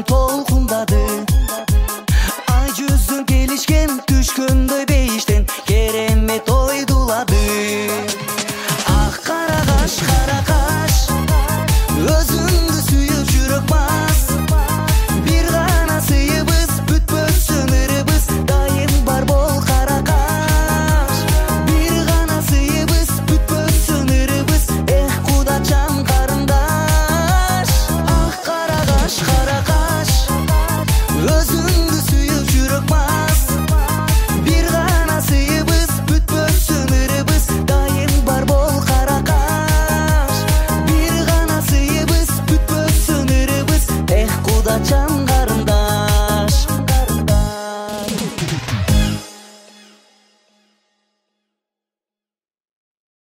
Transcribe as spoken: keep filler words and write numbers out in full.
толкундады. Ай жүзүң келишкен түшкөндөй бейиштен керемет ойдулады. Ак кара каш, кара каш, өзүңдү сүйүп жүрөк бас. Бир гана сыйыбыз, бүтпөс өмүрүбүз, дайым бар бол кара каш. Бир гана сыйыбыз, бүтпөс өмүрүбүз, эх кудачам карындаш. Ак кара каш, кара каш, өзүңдү сүйүп жүрөк бас. Бир гана сыйыбыз, бүтпөс өмүрүбүз, дайым бар бол кара каш. Бир гана сыйыбыз, бүтпөс өмүрүбүз, эх кудачам карындаш.